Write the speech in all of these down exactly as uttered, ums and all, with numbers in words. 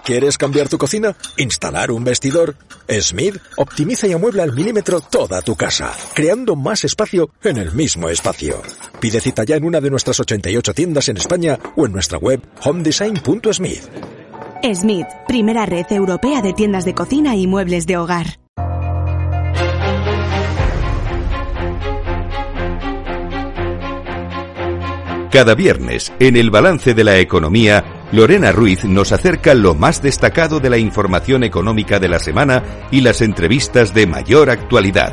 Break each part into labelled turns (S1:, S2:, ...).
S1: ¿Quieres cambiar tu cocina? ¿Instalar un vestidor? Smith optimiza y amuebla al milímetro toda tu casa, creando más espacio en el mismo espacio. Pide cita ya en una de nuestras ochenta y ocho tiendas en España o en nuestra web home design punto smith.
S2: Smith, primera red europea de tiendas de cocina y muebles de hogar.
S3: Cada viernes, en el Balance de la Economía, Lorena Ruiz nos acerca lo más destacado de la información económica de la semana y las entrevistas de mayor actualidad.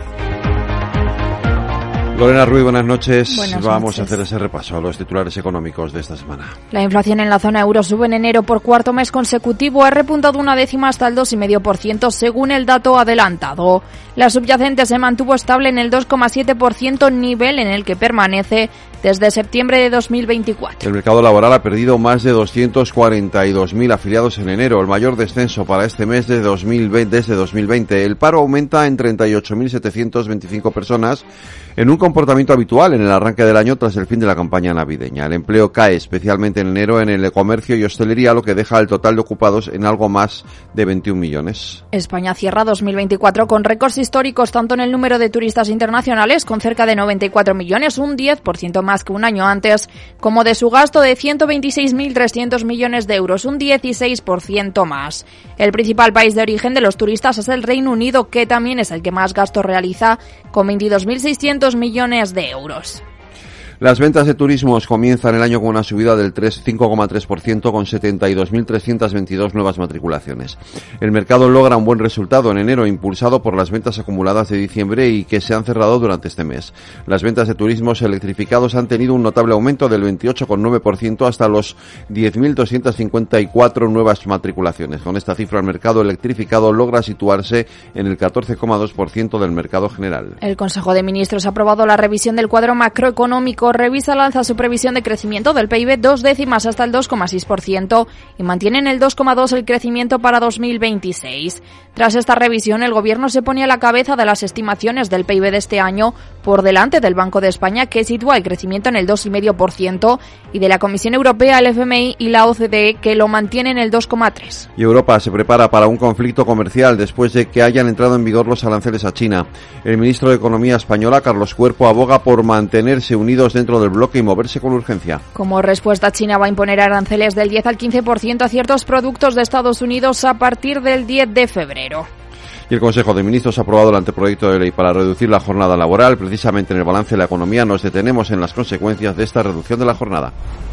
S4: Lorena Ruiz, buenas noches.
S5: Buenas
S4: Vamos
S5: noches.
S4: a hacer ese repaso a los titulares económicos de esta semana.
S5: La inflación en la zona euro sube en enero por cuarto mes consecutivo, ha repuntado una décima hasta el dos coma cinco por ciento según el dato adelantado. La subyacente se mantuvo estable en el dos coma siete por ciento, nivel en el que permanece desde septiembre de dos mil veinticuatro.
S4: El mercado laboral ha perdido más de doscientos cuarenta y dos mil afiliados en enero, el mayor descenso para este mes desde dos mil veinte, desde dos mil veinte. El paro aumenta en treinta y ocho mil setecientos veinticinco personas, en un comportamiento habitual en el arranque del año tras el fin de la campaña navideña. El empleo cae especialmente en enero en el comercio y hostelería, lo que deja el total de ocupados en algo más de veintiún millones.
S5: España cierra dos mil veinticuatro con récords históricos tanto en el número de turistas internacionales, con cerca de noventa y cuatro millones, un diez por ciento más que un año antes, como de su gasto de ciento veintiséis mil trescientos millones de euros, un dieciséis por ciento más. El principal país de origen de los turistas es el Reino Unido, que también es el que más gasto realiza, con veintidós mil seiscientos millones de euros.
S4: Las ventas de turismos comienzan el año con una subida del cinco coma tres por ciento con setenta y dos mil trescientas veintidós nuevas matriculaciones. El mercado logra un buen resultado en enero, impulsado por las ventas acumuladas de diciembre y que se han cerrado durante este mes. Las ventas de turismos electrificados han tenido un notable aumento del veintiocho coma nueve por ciento hasta los diez mil doscientas cincuenta y cuatro nuevas matriculaciones. Con esta cifra, el mercado electrificado logra situarse en el catorce coma dos por ciento del mercado general.
S5: El Consejo de Ministros ha aprobado la revisión del cuadro macroeconómico. Revisa al alza su previsión de crecimiento del P I B dos décimas hasta el dos coma seis por ciento y mantiene en el dos coma dos por ciento el crecimiento para dos mil veintiséis. Tras esta revisión, el Gobierno se pone a la cabeza de las estimaciones del P I B de este año, por delante del Banco de España, que sitúa el crecimiento en el dos coma cinco por ciento, y de la Comisión Europea, el F M I y la O C D E, que lo mantiene en el dos coma tres por ciento.
S4: Y Europa se prepara para un conflicto comercial después de que hayan entrado en vigor los aranceles a China. El ministro de Economía española, Carlos Cuerpo, aboga por mantenerse unidos dentro del bloque y moverse con urgencia.
S5: Como respuesta, China va a imponer aranceles del diez al quince por ciento a ciertos productos de Estados Unidos a partir del diez de febrero.
S4: Y el Consejo de Ministros ha aprobado el anteproyecto de ley para reducir la jornada laboral. Precisamente en el balance de la economía nos detenemos en las consecuencias de esta reducción de la jornada.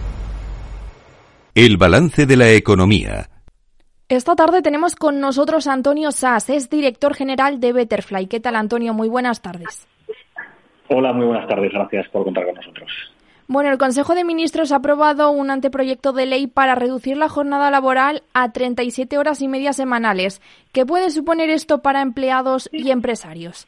S3: El balance de la economía.
S5: Esta tarde tenemos con nosotros a Antonio Sas, es director general de Betterfly. ¿Qué tal, Antonio? Muy buenas tardes.
S6: Hola, muy buenas tardes. Gracias por contar con nosotros.
S5: Bueno, el Consejo de Ministros ha aprobado un anteproyecto de ley para reducir la jornada laboral a treinta y siete horas y media semanales. ¿Qué puede suponer esto para empleados y empresarios?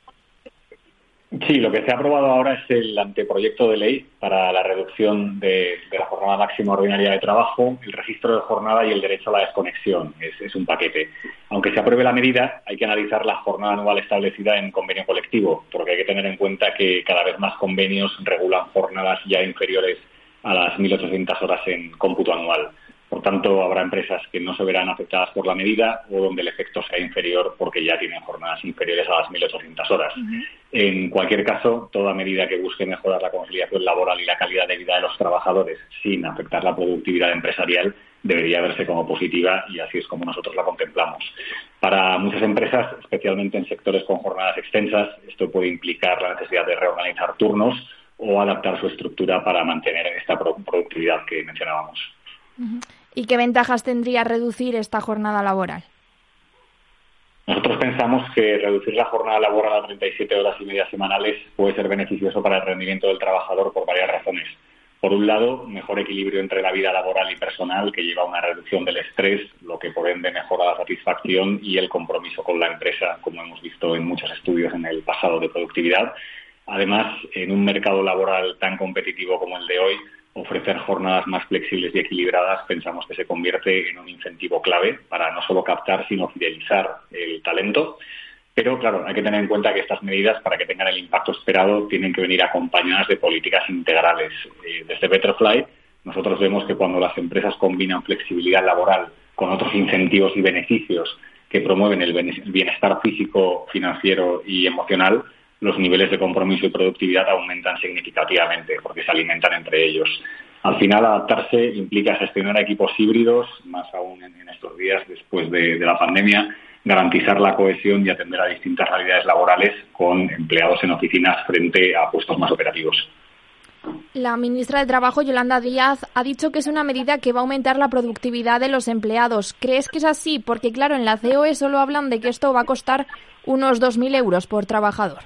S6: Sí, lo que se ha aprobado ahora es el anteproyecto de ley para la reducción de, de la jornada máxima ordinaria de trabajo, el registro de jornada y el derecho a la desconexión. Es, es un paquete. Aunque se apruebe la medida, hay que analizar la jornada anual establecida en convenio colectivo, porque hay que tener en cuenta que cada vez más convenios regulan jornadas ya inferiores a las mil ochocientas horas en cómputo anual. Por tanto, habrá empresas que no se verán afectadas por la medida o donde el efecto sea inferior porque ya tienen jornadas inferiores a las mil ochocientas horas. Uh-huh. En cualquier caso, toda medida que busque mejorar la conciliación laboral y la calidad de vida de los trabajadores sin afectar la productividad empresarial debería verse como positiva y así es como nosotros la contemplamos. Para muchas empresas, especialmente en sectores con jornadas extensas, esto puede implicar la necesidad de reorganizar turnos o adaptar su estructura para mantener esta productividad que mencionábamos.
S5: Uh-huh. ¿Y qué ventajas tendría reducir esta jornada laboral?
S6: Nosotros pensamos que reducir la jornada laboral a treinta y siete horas y media semanales puede ser beneficioso para el rendimiento del trabajador por varias razones. Por un lado, mejor equilibrio entre la vida laboral y personal, que lleva a una reducción del estrés, lo que por ende mejora la satisfacción y el compromiso con la empresa, como hemos visto en muchos estudios en el pasado de productividad. Además, en un mercado laboral tan competitivo como el de hoy, ofrecer jornadas más flexibles y equilibradas pensamos que se convierte en un incentivo clave para no solo captar, sino fidelizar el talento. Pero, claro, hay que tener en cuenta que estas medidas, para que tengan el impacto esperado, tienen que venir acompañadas de políticas integrales. Eh, desde Betterfly, nosotros vemos que cuando las empresas combinan flexibilidad laboral con otros incentivos y beneficios que promueven el bienestar físico, financiero y emocional, los niveles de compromiso y productividad aumentan significativamente porque se alimentan entre ellos. Al final, adaptarse implica gestionar equipos híbridos, más aún en, en estos días después de, de la pandemia, garantizar la cohesión y atender a distintas realidades laborales con empleados en oficinas frente a puestos más operativos.
S5: La ministra de Trabajo, Yolanda Díaz, ha dicho que es una medida que va a aumentar la productividad de los empleados. ¿Crees que es así? Porque, claro, en la C O E solo hablan de que esto va a costar unos dos mil euros por trabajador.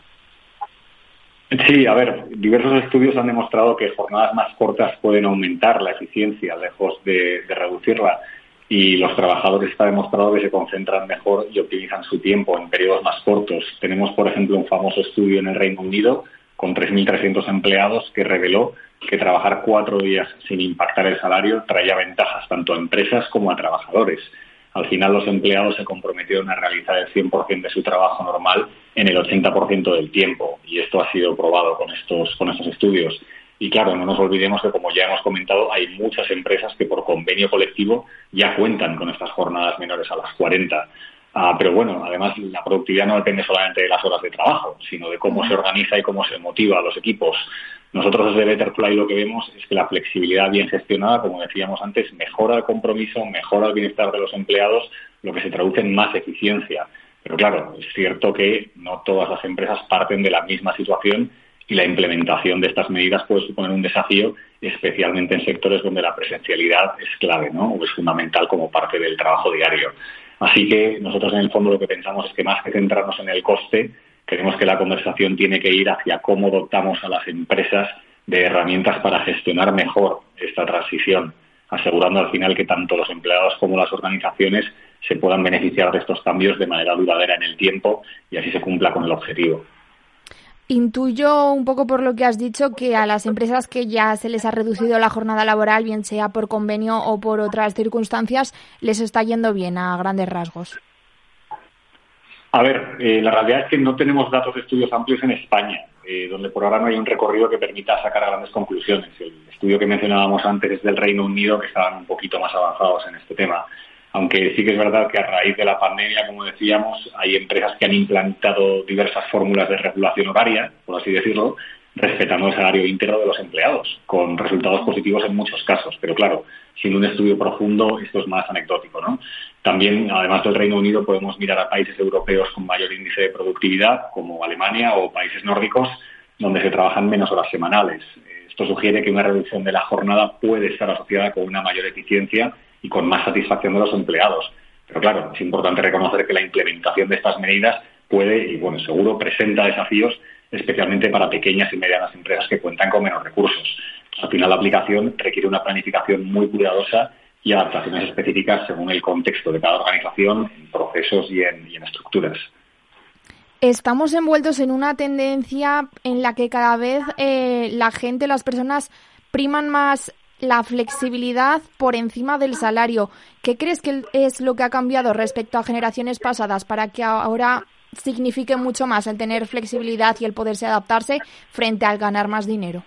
S6: Sí, a ver, diversos estudios han demostrado que jornadas más cortas pueden aumentar la eficiencia, lejos de, de reducirla. Y los trabajadores está demostrado que se concentran mejor y optimizan su tiempo en periodos más cortos. Tenemos, por ejemplo, un famoso estudio en el Reino Unido con tres mil trescientos empleados que reveló que trabajar cuatro días sin impactar el salario traía ventajas tanto a empresas como a trabajadores. Al final, los empleados se comprometieron a realizar el cien por ciento de su trabajo normal en el ochenta por ciento del tiempo, y esto ha sido probado con estos, con estos estudios. Y claro, no nos olvidemos que, como ya hemos comentado, hay muchas empresas que por convenio colectivo ya cuentan con estas jornadas menores a las cuarenta. Ah, pero bueno, además la productividad no depende solamente de las horas de trabajo, sino de cómo se organiza y cómo se motiva a los equipos. Nosotros desde Betterfly lo que vemos es que la flexibilidad bien gestionada, como decíamos antes, mejora el compromiso, mejora el bienestar de los empleados, lo que se traduce en más eficiencia. Pero claro, es cierto que no todas las empresas parten de la misma situación y la implementación de estas medidas puede suponer un desafío, especialmente en sectores donde la presencialidad es clave, ¿no? O es fundamental como parte del trabajo diario. Así que nosotros en el fondo lo que pensamos es que más que centrarnos en el coste, creemos que la conversación tiene que ir hacia cómo dotamos a las empresas de herramientas para gestionar mejor esta transición, asegurando al final que tanto los empleados como las organizaciones se puedan beneficiar de estos cambios de manera duradera en el tiempo y así se cumpla con el objetivo.
S5: Intuyo un poco por lo que has dicho que a las empresas que ya se les ha reducido la jornada laboral, bien sea por convenio o por otras circunstancias, les está yendo bien a grandes rasgos.
S6: A ver, eh, la realidad es que no tenemos datos de estudios amplios en España, eh, donde por ahora no hay un recorrido que permita sacar grandes conclusiones. El estudio que mencionábamos antes es del Reino Unido, que estaban un poquito más avanzados en este tema. Aunque sí que es verdad que a raíz de la pandemia, como decíamos, hay empresas que han implantado diversas fórmulas de regulación horaria, por así decirlo, respetando el salario íntegro de los empleados, con resultados positivos en muchos casos. Pero claro, sin un estudio profundo, esto es más anecdótico, ¿no? También, además del Reino Unido, podemos mirar a países europeos con mayor índice de productividad, como Alemania o países nórdicos, donde se trabajan menos horas semanales. Esto sugiere que una reducción de la jornada puede estar asociada con una mayor eficiencia y con más satisfacción de los empleados. Pero claro, es importante reconocer que la implementación de estas medidas puede, y bueno, seguro presenta desafíos, especialmente para pequeñas y medianas empresas que cuentan con menos recursos. Al final, la aplicación requiere una planificación muy cuidadosa y adaptaciones específicas según el contexto de cada organización, en procesos y en, y en estructuras.
S5: Estamos envueltos en una tendencia en la que cada vez eh, la gente, las personas, priman más la flexibilidad por encima del salario. ¿Qué crees que es lo que ha cambiado respecto a generaciones pasadas para que ahora signifique mucho más el tener flexibilidad y el poderse adaptarse frente al ganar más dinero?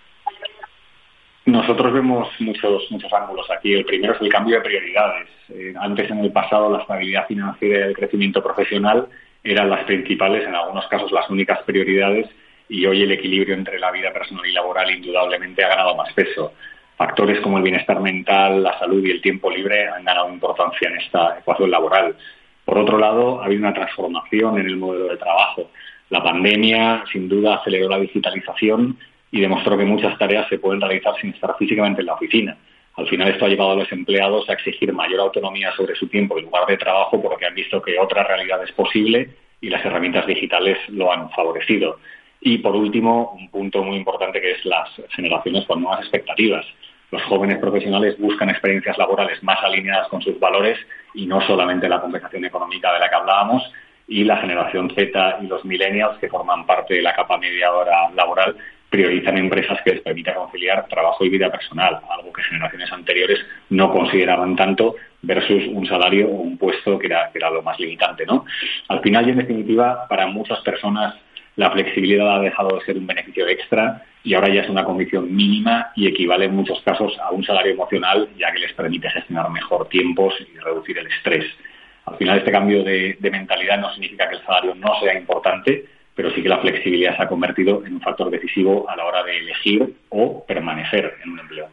S6: Nosotros vemos muchos muchos ángulos aquí. El primero es el cambio de prioridades. Eh, antes, en el pasado, la estabilidad financiera y el crecimiento profesional eran las principales, en algunos casos las únicas prioridades, y hoy el equilibrio entre la vida personal y laboral indudablemente ha ganado más peso. Factores como el bienestar mental, la salud y el tiempo libre han ganado importancia en esta ecuación laboral. Por otro lado, ha habido una transformación en el modelo de trabajo. La pandemia, sin duda, aceleró la digitalización y demostró que muchas tareas se pueden realizar sin estar físicamente en la oficina. Al final, esto ha llevado a los empleados a exigir mayor autonomía sobre su tiempo y lugar de trabajo porque han visto que otra realidad es posible y las herramientas digitales lo han favorecido. Y, por último, un punto muy importante que es las generaciones con nuevas expectativas. Los jóvenes profesionales buscan experiencias laborales más alineadas con sus valores y no solamente la compensación económica de la que hablábamos. Y la generación Z y los millennials, que forman parte de la capa media ahora laboral, priorizan empresas que les permitan conciliar trabajo y vida personal, algo que generaciones anteriores no consideraban tanto, versus un salario o un puesto que era, que era lo más limitante, ¿no? Al final y en definitiva, para muchas personas la flexibilidad ha dejado de ser un beneficio extra y ahora ya es una condición mínima y equivale en muchos casos a un salario emocional, ya que les permite gestionar mejor tiempos y reducir el estrés. Al final, este cambio de, de mentalidad no significa que el salario no sea importante, pero sí que la flexibilidad se ha convertido en un factor decisivo a la hora de elegir o permanecer en un empleo.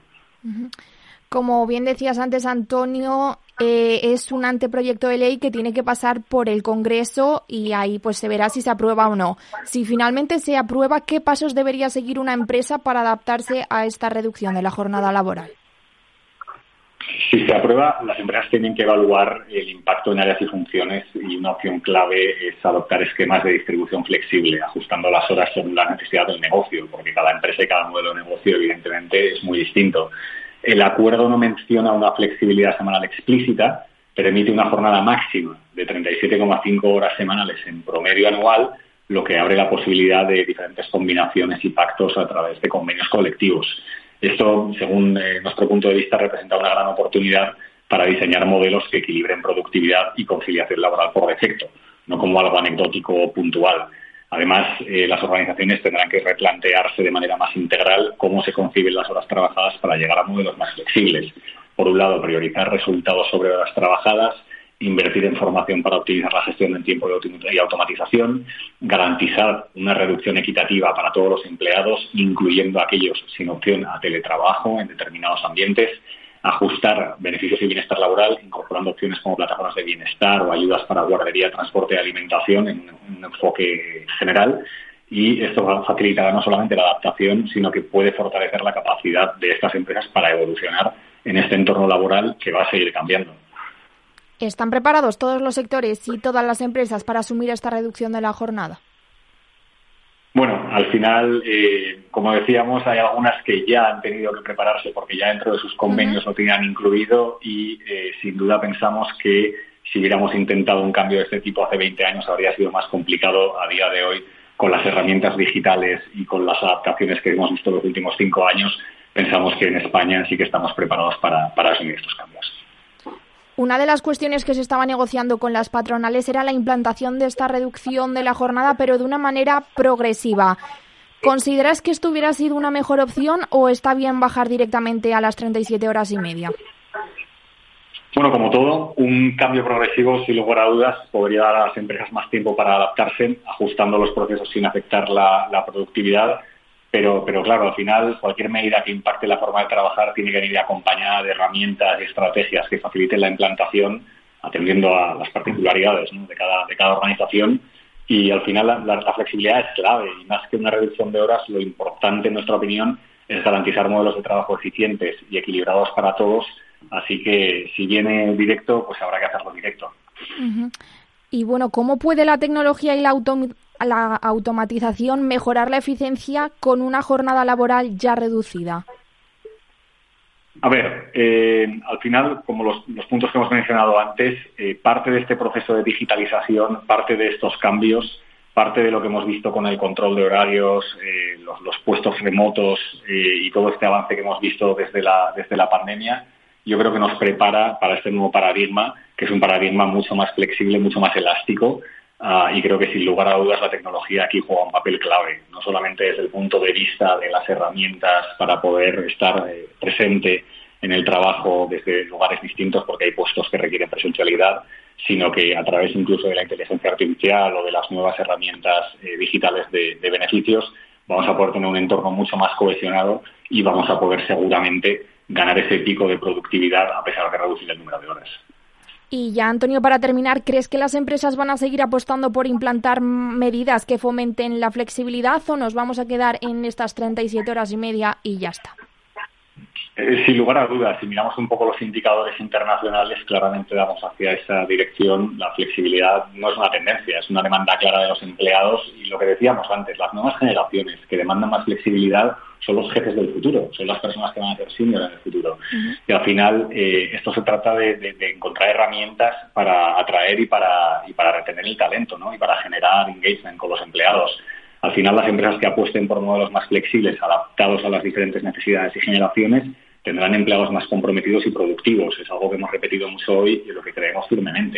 S5: Como bien decías antes, Antonio, eh, es un anteproyecto de ley que tiene que pasar por el Congreso y ahí pues se verá si se aprueba o no. Si finalmente se aprueba, ¿qué pasos debería seguir una empresa para adaptarse a esta reducción de la jornada laboral?
S6: Si se aprueba, las empresas tienen que evaluar el impacto en áreas y funciones y una opción clave es adoptar esquemas de distribución flexible, ajustando las horas según la necesidad del negocio, porque cada empresa y cada modelo de negocio evidentemente es muy distinto. El acuerdo no menciona una flexibilidad semanal explícita, pero emite una jornada máxima de treinta y siete coma cinco horas semanales en promedio anual, lo que abre la posibilidad de diferentes combinaciones y pactos a través de convenios colectivos. Esto, según eh, nuestro punto de vista, representa una gran oportunidad para diseñar modelos que equilibren productividad y conciliación laboral por defecto, no como algo anecdótico o puntual. Además, eh, las organizaciones tendrán que replantearse de manera más integral cómo se conciben las horas trabajadas para llegar a modelos más flexibles. Por un lado, priorizar resultados sobre horas trabajadas, invertir en formación para optimizar la gestión del tiempo y automatización, garantizar una reducción equitativa para todos los empleados, incluyendo aquellos sin opción a teletrabajo en determinados ambientes, ajustar beneficios y bienestar laboral, incorporando opciones como plataformas de bienestar o ayudas para guardería, transporte y alimentación en un enfoque general. Y esto facilitará no solamente la adaptación, sino que puede fortalecer la capacidad de estas empresas para evolucionar en este entorno laboral que va a seguir cambiando.
S5: ¿Están preparados todos los sectores y todas las empresas para asumir esta reducción de la jornada?
S6: Bueno, al final, eh, como decíamos, hay algunas que ya han tenido que prepararse porque ya dentro de sus convenios uh-huh. lo tenían incluido y eh, sin duda pensamos que si hubiéramos intentado un cambio de este tipo hace veinte años habría sido más complicado a día de hoy con las herramientas digitales y con las adaptaciones que hemos visto en los últimos cinco años. Pensamos que en España sí que estamos preparados para, para asumir estos cambios.
S5: Una de las cuestiones que se estaba negociando con las patronales era la implantación de esta reducción de la jornada, pero de una manera progresiva. ¿Consideras que esto hubiera sido una mejor opción o está bien bajar directamente a las treinta y siete horas y media?
S6: Bueno, como todo, un cambio progresivo, sin lugar a dudas, podría dar a las empresas más tiempo para adaptarse, ajustando los procesos sin afectar la, la productividad. Pero, pero claro, al final cualquier medida que impacte la forma de trabajar tiene que venir acompañada de herramientas y estrategias que faciliten la implantación, atendiendo a las particularidades, ¿no? de cada de cada organización. Y al final la, la, la flexibilidad es clave y más que una reducción de horas, lo importante en nuestra opinión es garantizar modelos de trabajo eficientes y equilibrados para todos. Así que si viene directo, pues habrá que hacerlo directo.
S5: Uh-huh. Y bueno, ¿cómo puede la tecnología y la autom- la automatización mejorar la eficiencia con una jornada laboral ya reducida?
S6: A ver, eh, al final, como los, los puntos que hemos mencionado antes, eh, parte de este proceso de digitalización, parte de estos cambios, parte de lo que hemos visto con el control de horarios, eh, los, los puestos remotos eh, y todo este avance que hemos visto desde la, desde la pandemia, yo creo que nos prepara para este nuevo paradigma, que es un paradigma mucho más flexible, mucho más elástico, uh, y creo que sin lugar a dudas la tecnología aquí juega un papel clave, no solamente desde el punto de vista de las herramientas para poder estar eh, presente en el trabajo desde lugares distintos porque hay puestos que requieren presencialidad, sino que a través incluso de la inteligencia artificial o de las nuevas herramientas eh, digitales de, de beneficios, vamos a poder tener un entorno mucho más cohesionado y vamos a poder seguramente ganar ese pico de productividad a pesar de reducir el número de horas.
S5: Y ya, Antonio, para terminar, ¿crees que las empresas van a seguir apostando por implantar medidas que fomenten la flexibilidad o nos vamos a quedar en estas treinta y siete horas y media y ya está?
S6: Eh, sin lugar a dudas, si miramos un poco los indicadores internacionales, claramente vamos hacia esa dirección. La flexibilidad no es una tendencia, es una demanda clara de los empleados y lo que decíamos antes, las nuevas generaciones que demandan más flexibilidad son los jefes del futuro, son las personas que van a ser senior en el futuro. Uh-huh. Y al final eh, esto se trata de, de, de encontrar herramientas para atraer y para, y para retener el talento, ¿no? Y para generar engagement con los empleados. Al final las empresas que apuesten por modelos más flexibles, adaptados a las diferentes necesidades y generaciones, tendrán empleados más comprometidos y productivos. Es algo que hemos repetido mucho hoy y en lo que creemos firmemente.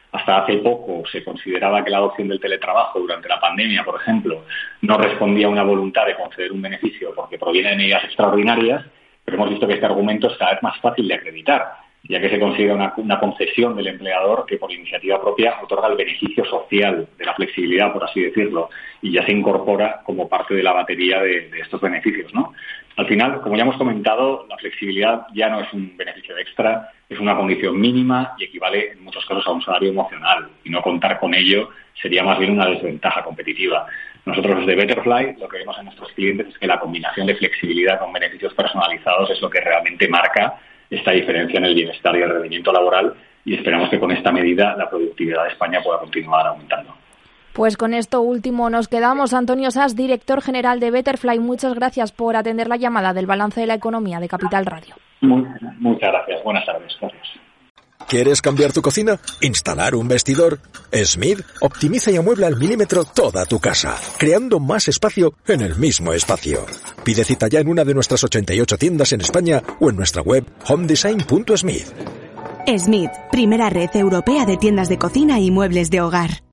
S6: hasta hace poco se consideraba que la adopción del teletrabajo durante la pandemia, por ejemplo, no respondía a una voluntad de conceder un beneficio porque proviene de medidas extraordinarias, pero hemos visto que este argumento es cada vez más fácil de acreditar, ya que se considera una, una concesión del empleador que por iniciativa propia otorga el beneficio social de la flexibilidad, por así decirlo, y ya se incorpora como parte de la batería de, de estos beneficios, ¿no? Al final, como ya hemos comentado, la flexibilidad ya no es un beneficio extra, es una condición mínima y equivale en muchos casos a un salario emocional, y no contar con ello sería más bien una desventaja competitiva. Nosotros desde Betterfly lo que vemos en nuestros clientes es que la combinación de flexibilidad con beneficios personalizados es lo que realmente marca esta diferencia en el bienestar y el rendimiento laboral, y esperamos que con esta medida la productividad de España pueda continuar aumentando.
S5: Pues con esto último nos quedamos. Antonio Sas, director general de Betterfly, muchas gracias por atender la llamada del balance de la economía de Capital Radio.
S6: Muy, muchas gracias. Buenas tardes. Gracias.
S1: ¿Quieres cambiar tu cocina? ¿Instalar un vestidor? Smith optimiza y amuebla al milímetro toda tu casa, creando más espacio en el mismo espacio. Pide cita ya en una de nuestras ochenta y ocho tiendas en España o en nuestra web home design punto smith.
S2: Smith, primera red europea de tiendas de cocina y muebles de hogar.